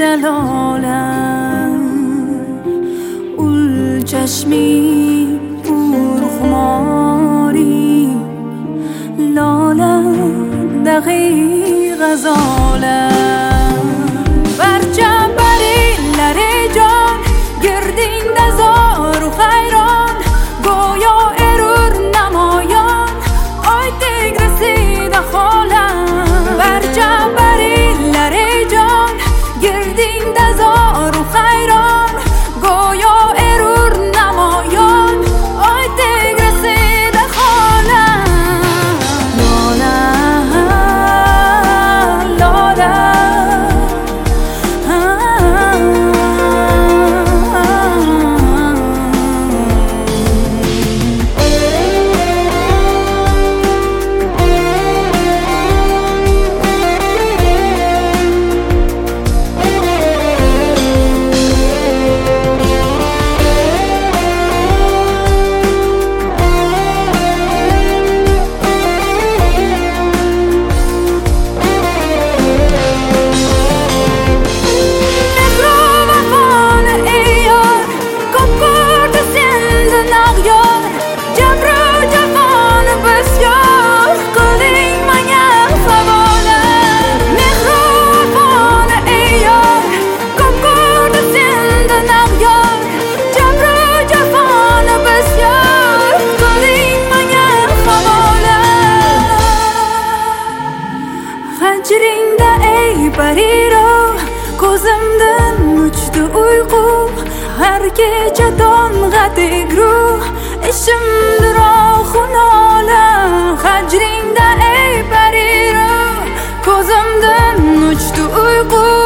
دلالم اول چشمی پرخماری لالم دقیق غزالم برچم بری لره جان گردین دزار و خیران گویا ارور نمایان آی تگ رسید خالم برچم بری لره جان گردین دزار و خیران گویا ارور نمایان آی تگ رسید خالم Hajringda ey pariro ko'zimdan uchdi uyqu har kecha tong'a tegru ishimdir oxunola hajringda ey pariro ko'zimdan uchdi uyqu